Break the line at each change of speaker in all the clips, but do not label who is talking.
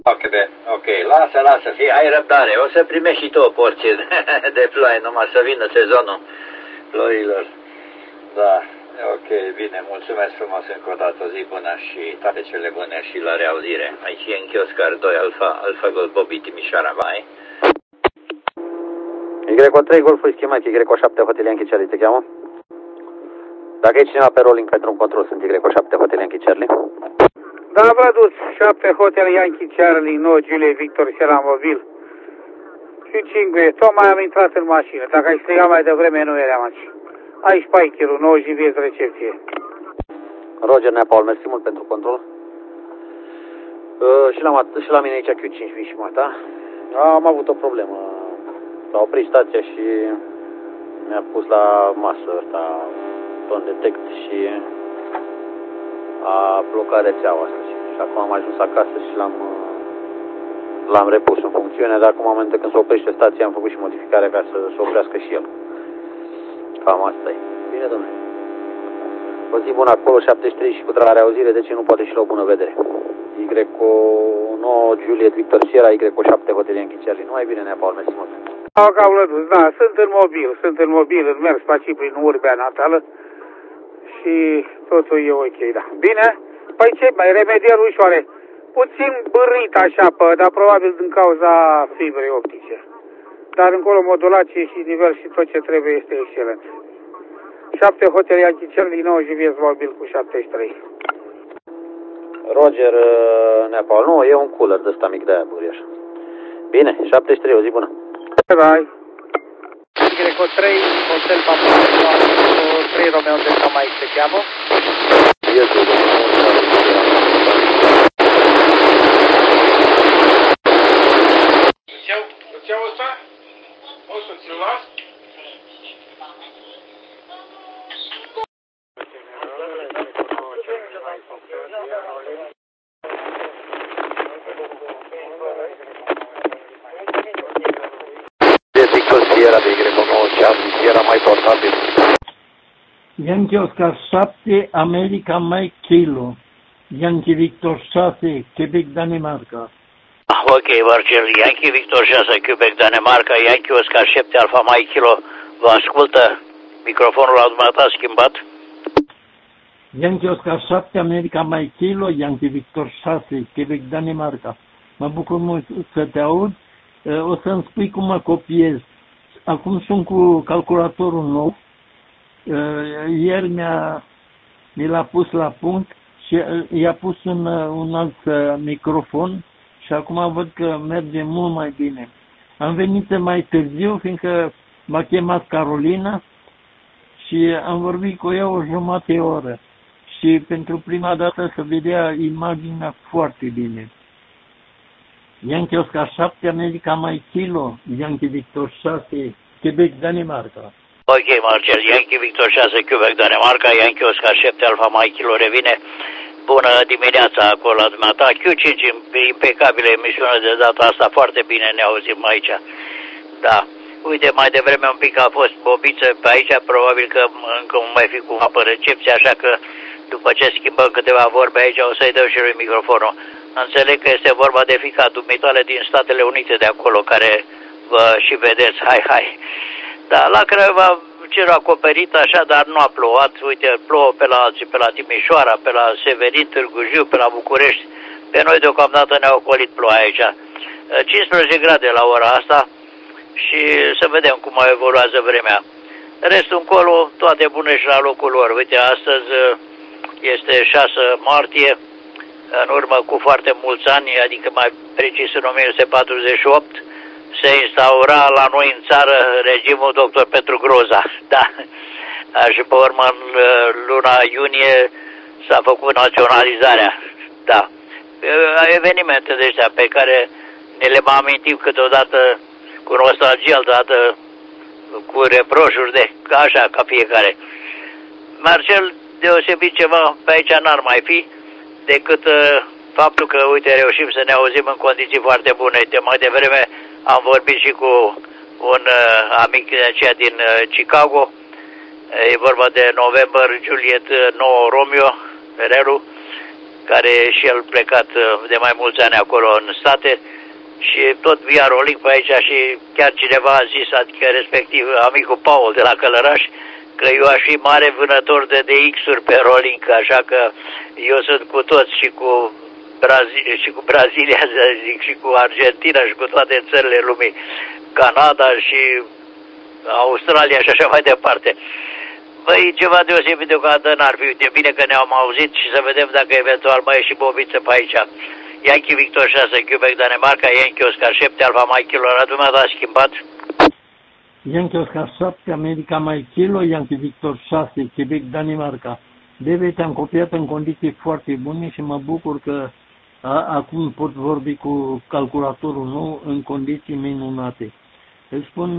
Ok, lasă, ai răbdare. O să primești și tu o porție de ploaie, numai să vină sezonul ploilor. Da, ok, bine, mulțumesc frumos încă o dată, o zi bună și toate cele bune și la reauzire. Aici e în Chioscar 2 Alfa Golf Bobby Timișoara, vai.
Y3 Golful schimbat, Y7 Hotel Yankee Charlie, te cheamă? Dacă e cineva pe rolling pentru un control, sunt Y7 Hotel Yankee Charlie.
Da, Vladus, 7 Hotel Yankee Charlie, 9 Julie Victor Sierra Mobil. Și 5, tocmai am intrat în mașină. Dacă ai strigat mai devreme, nu eram aici. Aici Paichiru, 9 JVS recepție.
Roger Nepal, mersi mult pentru control. Și la mine aici Q5 vin și mata. Am avut o problemă. S-a oprit stația și mi-a pus la masă ăsta ton detect și a blocat rețeaua asta. Și acum am ajuns acasă și l-am repus în funcțiune, dar acum în momentul când se oprește stația am făcut și modificarea ca să se oprească și el. Cam asta e. Bine, domnule. O zi bună acolo, 73 și cu la reauzire, de ce nu poate și la o bună vedere. Y9 Juliet Victor Sierra, Y7 Hotel Yankee Charlie. Numai bine, Nepal, mersi mult.
Da, sunt în mobil, îmi merg spații prin urbea natală și totul e ok, da. Bine? Păi ce, mai remedieri ușoare. Puțin bârrit așa, dar probabil din cauza fibrei optice. Dar încolo modulație și nivel și tot ce trebuie este excelent. 7 Hotel Yankee Charlie, 9 JVS mobil cu 73.
Roger Nepal, nu, e un cooler de ăsta mic de-aia, buriaș. Bine, 73, o zi bună.
Bye. Greco 3, Hotel Papa, 3 Romeo Delta Mike se cheamă.
Rețeaua asta? O să ți-l las?
Victor Sierra de Y9 Charlie, Sierra mai portabil.
Yankee Oscar 7, America Mike Kilo. Yankee Victor 6, Quebec, Danemarca.
Ok, Marcel, Yankee Victor 6, Quebec, Danemarca, Yankee Oscar 7, Alfa Mike Kilo. Vă ascultă microfonul la dumneata schimbat?
Yankee Oscar 7, America Mike Kilo, Yankee Victor 6, Quebec, Danemarca. Mă bucur mult să te aud. O să-mi spui cum mă copiez. Acum sunt cu calculatorul nou. Ieri mi l-a pus la punct și i-a pus un alt microfon și acum văd că merge mult mai bine. Am venit mai târziu, fiindcă m-a chemat Carolina și am vorbit cu ea o jumătate de oră. Și pentru prima dată se vedea imaginea foarte bine. Yankee Oscar 7, America Mike Kilo, Yankee Victor 6, Quebec, Danemarca.
Ok, Marcel, Yankee Victor 6, Quebec, Danemarca, Yankee Oscar 7, Alfa Mike Kilo revine. Bună dimineața acolo la dumneata. Q5, impecabilă emisiune de data asta, foarte bine ne auzim aici. Da. Uite, mai devreme un pic a fost bobiță pe aici, probabil că încă nu mai fi cu apă recepție, așa că după ce schimbăm câteva vorbe aici o să-i dau și lui microfonul. Înțeleg că este vorba de fiica dumitale din Statele Unite de acolo, care vă și vedeți, hai. Da, la Craiova cerul acoperit așa, dar nu a plouat. Uite, plouă pe la alții, pe la Timișoara, pe la Severin, Târgu Jiu, pe la București. Pe noi deocamdată ne-a ocolit ploaia aici. 15 grade la ora asta și să vedem cum mai evoluează vremea. Restul încolo, toate bune și la locul lor. Uite, astăzi este 6 martie, în urmă cu foarte mulți ani, adică mai precis în 1948, se instaura la noi în țară regimul Dr. Petru Groza. Da. Și pe urmă în luna iunie s-a făcut naționalizarea. Da. Evenimente de astea pe care ne le mai amintim câteodată cu nostalgie, altădată cu reproșuri de așa ca fiecare. Marcel, deosebit ceva pe aici n-ar mai fi decât faptul că, uite, reușim să ne auzim în condiții foarte bune. De mai devreme am vorbit și cu un amic de aceea din Chicago. E vorba de November Juliet 9 Romeo, Relu. care e și el plecat de mai mulți ani acolo în state, și tot via rolling pe aici și chiar cineva a zis, adică respectiv amicul Paul de la Călăraș, că eu aș fi mare vânător de DX-uri pe rolling, așa că eu sunt cu toți și cu Brazilia, să zic, și cu Argentina și cu toate țările lumii, Canada și Australia și așa mai departe. Băi, ceva deosebit deocamdată n-ar fi. De bine că ne-am auzit și să vedem dacă eventual mai e și Bobiță pe aici. Yankee Victor 6, Quebec, Danemarca, Yankee Oscar 7, Alfa Mike Kilo, la dumneavoastră a schimbat?
Yankee Oscar 7, America Mike Kilo, Yankee Victor 6, Quebec, Danemarca. David, te-am copiat în condiții foarte bune și mă bucur că acum pot vorbi cu calculatorul nou în condiții minunate. Îți spun,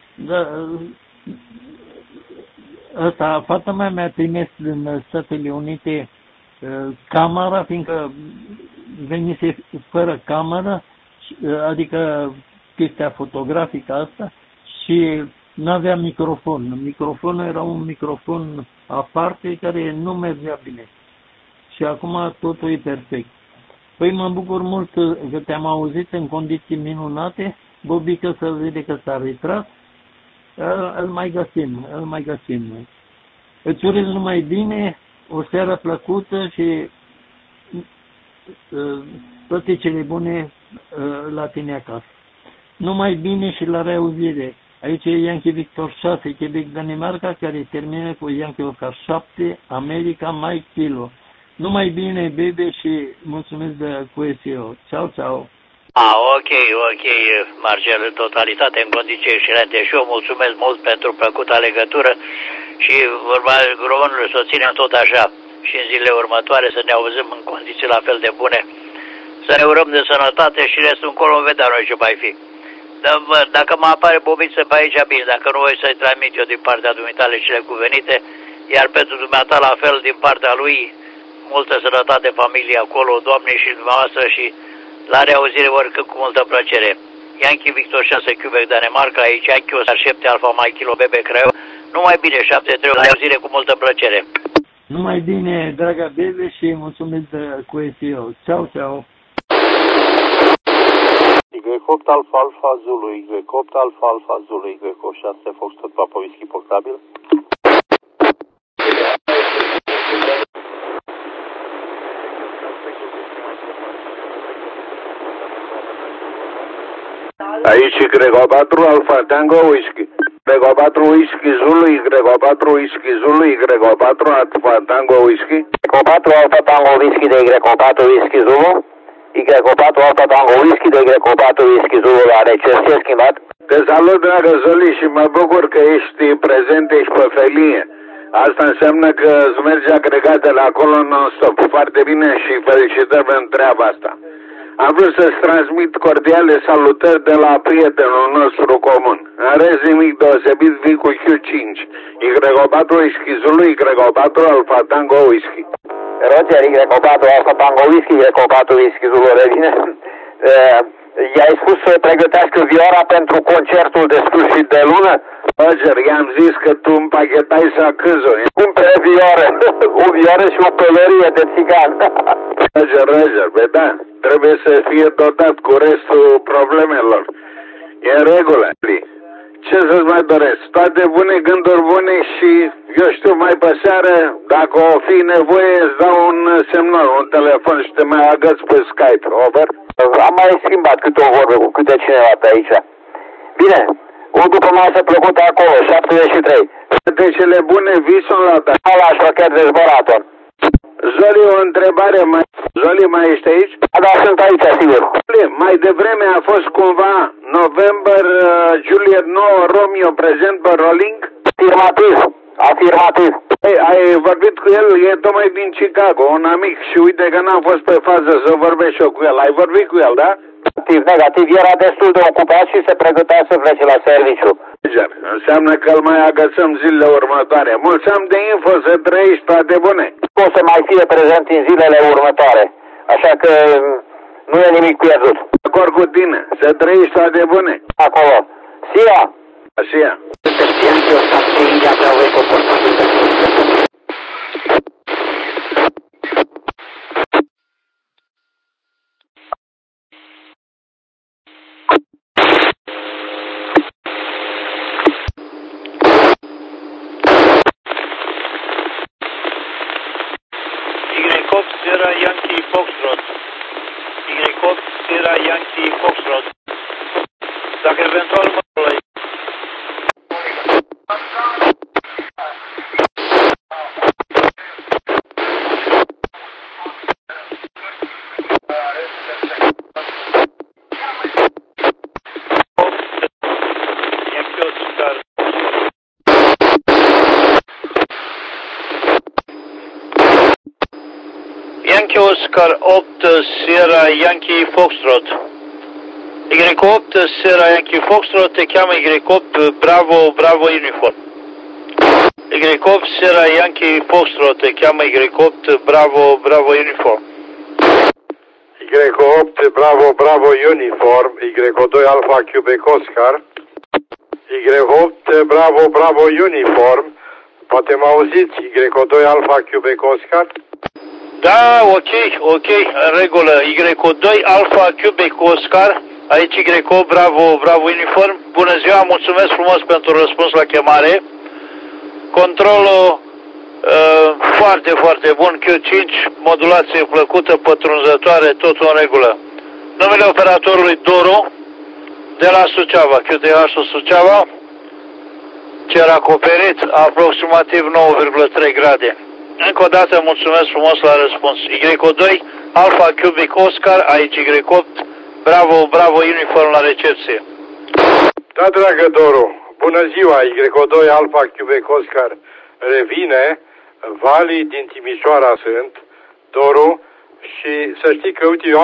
fata mea mi-a trimis din Statele Unite camera, fiindcă venise fără cameră, adică chestia fotografică asta, și n-avea microfon. Microfonul era un microfon aparte care nu mergea bine. Și acum totul e perfect. Păi mă bucur mult că te-am auzit în condiții minunate. Bobică să vede că s-a retras. Îl mai găsim. Îți urez numai bine, o seară plăcută și toate cele bune la tine acasă. Numai bine și la reauzire. Aici e Yankee Victor 6, Quebec, Danemarca, care termină cu Yankee Oscar 7, America Mike Kilo. Numai bine, bebe, și mulțumesc de QSO. Ciao.
Ok, Marcel, în totalitate, în condiții excelente. Și eu mulțumesc mult pentru plăcuta legătură și românul să o ținem tot așa și în zilele următoare să ne auzim în condiții la fel de bune. Să ne urăm de sănătate și restul încolo vedea noi ce mai fi. Dacă mă apare Bobiță pe aici, bine, dacă nu voi să-i transmit eu din partea dumitale cele cuvenite, iar pentru dumneata la fel din partea lui, multă sănătate, familie acolo, Doamne și dumneavoastră, și la reauzire oricând cu multă plăcere. Yankee Victor 6, Quebec, Danemarca, aici Yankee Oscar 7, Alfa Mike Kilo, Bebe, Craiova. Numai bine, 7-3, la reauzire cu multă plăcere.
Numai bine, draga Bebe, și mulțumesc de QSO. Ciao.
Y8 Alfa Alfa Zulu, Y8 Alfa Alfa Zulu, Y6 Foxtrot Papa Whisky portabil.
Aici Y4 Alfa Tango Whisky. Y4 Whisky Zulu, Y4 Whisky Zulu, Y4 Alfa Tango Whisky.
Y4 Alfa Tango Whisky de Y4 Whisky Zulu. Y4 Alfa Tango Whisky de Y4 Whisky Zulu la recerție schimbat.
Te salut, dragă Zoli, și mă bucur că ești prezent, ești pe felie. Asta înseamnă că îți merge agregatele acolo non-stop. Foarte bine și felicitări pentru treaba asta. Am vrut să-ți transmit cordiale salutări de la prietenul nostru comun. În rest nimic deosebit, vii cu Q5. Y4 Whisky Zulu, Y4 Alfa Tango Whisky.
Roger, Y4 Alfa Tango Whisky, Y4 Whisky Zulu revine. I-ai spus să pregătească vioara pentru concertul de sfârșit de lună?
Roger, i-am zis că tu împachetai sacâzul.
Cumpere vioară, o vioară și o pălărie de țigan.
Roger, da, trebuie să fie dotat cu restul problemelor. E în regulă. Ce să-ți mai doresc? Toate bune, gânduri bune și, eu știu, mai pe seară, dacă o fi nevoie, îți dau un semnal, un telefon și te mai agăți pe Skype. Over?
Am mai schimbat câte o vorbă cu câte cineva pe aici. Bine, o după masă plăcută acolo, 73.
De cele bune, visul la ta.
La șochet de zbărator.
Zoli, o întrebare. Zoli, mai ești aici?
Da, sunt aici, sigur.
Mai devreme a fost cumva November Juliet 9 Romeo prezent pe rolling?
Afirmativ.
Ai vorbit cu el? E tocmai din Chicago, un amic, și uite că n-am fost pe fază să vorbesc și eu cu el. Ai vorbit cu el, da?
Negativ, era destul de ocupat și se pregătea să plece la serviciu.
Înseamnă că îl mai agățăm zilele următoare. Mulți ani de info, să trăiești, toate bune.
O să mai fie prezent în zilele următoare, așa că nu e nimic pierdut.
De acord cu tine, să trăiești, toate bune.
Acolo. Sia!
Sia!
Sierra Yankee Foxtrot. Dacă eventual mă rog. Yankee Oscar 8 Sierra Yankee Foxtrot. Y8 Sierra Yankee Foxtrot, te cheamă Y8 Bravo Bravo Uniform. Y8 Sierra Yankee Foxtrot, te cheamă Y8 Bravo Bravo Uniform.
Y8 Bravo Bravo Uniform, Y2 Alpha Quebec Oscar. Y8 Bravo Bravo Uniform, poate mă auziți? Y2 Alpha Quebec Oscar.
Da, ok, în regulă. Y2 Alpha Quebec Oscar, aici Y8 Bravo Bravo Uniform. Bună ziua, mulțumesc frumos pentru răspuns la chemare. Controlul foarte, foarte bun, Q5, modulație plăcută, pătrunzătoare, totul în regulă. Numele operatorului Doru, de la Suceava, QTH-ul Suceava, cer acoperit, aproximativ 9,3 grade. Încă o dată mulțumesc frumos la răspuns. Y2 Alpha Quebec Oscar, aici Y8 Bravo Bravo Uniform la recepție.
Da, dragă Doru, bună ziua, Y2 Alpha Quebec Oscar revine, Vali din Timișoara sunt, Doru, și să știi că, uite, eu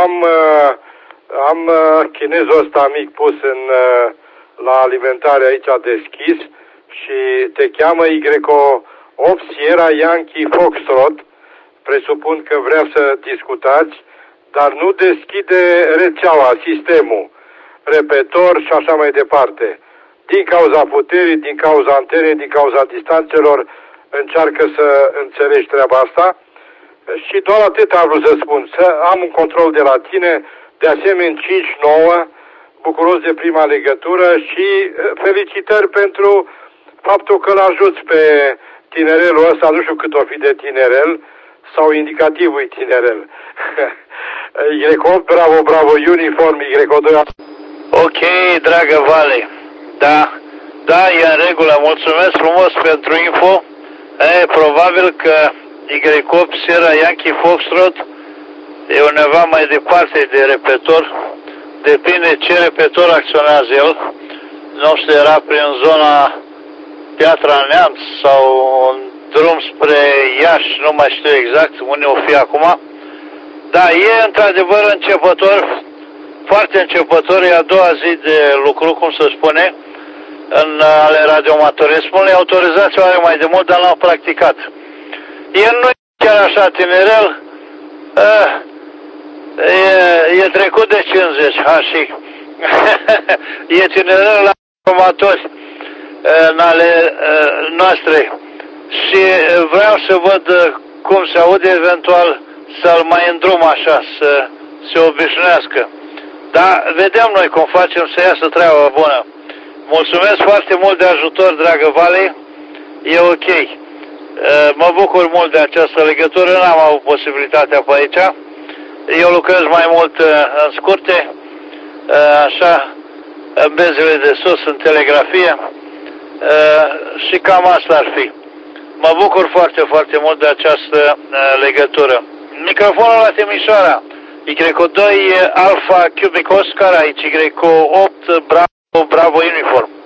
am chinezul ăsta mic pus la alimentare aici deschis și te cheamă Y8 Sierra Yankee Foxtrot, presupun că vrea să discutați, dar nu deschide rețeaua, sistemul, repetor și așa mai departe. Din cauza puterii, din cauza antenei, din cauza distanțelor, încearcă să înțelegi treaba asta. Și doar atât am vrut să spun, să am un control de la tine, de asemenea 5-9, bucuros de prima legătură și felicitări pentru faptul că l-ajuți pe tinerelul ăsta, nu știu cât o fi de tinerel, sau indicativul tinerel. Y8 Bravo Bravo Uniform, Y2.
Ok, dragă Vale, da, e în regulă, mulțumesc frumos pentru info. Probabil că Y8 Sierra Yankee Foxtrot e undeva mai departe de repetor, depinde ce repetor acționează el. Nu știu, era prin zona Piatra Neamț sau în drum spre Iași, nu mai știu exact unde o fi acum. Da, e într-adevăr începător, foarte începător, e a doua zi de lucru, cum se spune, în ale radioamatorismului. Autorizația are mai de mult, dar l-am practicat. El nu e chiar așa tinerel, e trecut de 50, și e tinerel la amatori în ale noastre. Și vreau să văd cum se aude, eventual să-l mai îndrum așa, să se obișnuiască. Dar vedem noi cum facem să iasă treaba bună. Mulțumesc foarte mult de ajutor, dragă Vale, e ok. Mă bucur mult de această legătură, n-am avut posibilitatea pe aici. Eu lucrez mai mult în scurte, așa, în bezele de sus, în telegrafie, și cam asta ar fi. Mă bucur foarte, foarte mult de această legătură. Microfonul la Timișoara, Y2 Alpha Quebec Oscar, aici Y8 Bravo Bravo Uniform.